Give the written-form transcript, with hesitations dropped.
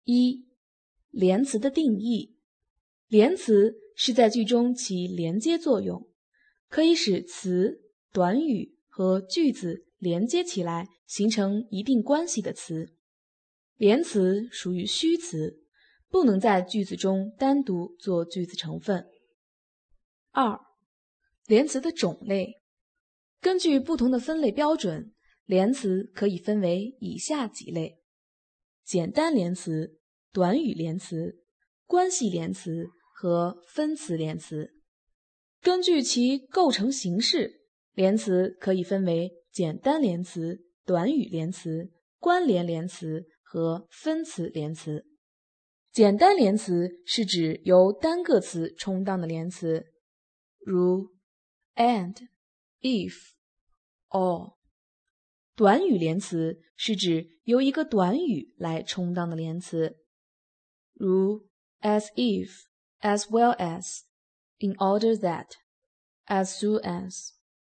一、连词的定义。连词是在句中起连接作用，可以使词、短语和句子连接起来形成一定关系的词。连词属于虚词，不能在句子中单独做句子成分。二、连词的种类。根据不同的分类标准，连词可以分为以下几类：简单连词、短语连词、关系连词和分词连词。根据其构成形式，连词可以分为简单连词、短语连词、关联连词和分词连词。简单连词是指由单个词充当的连词，如 and、if、or。短语连词是指由一个短语来充当的连词，如 as if、as well as、in order that、as soon as。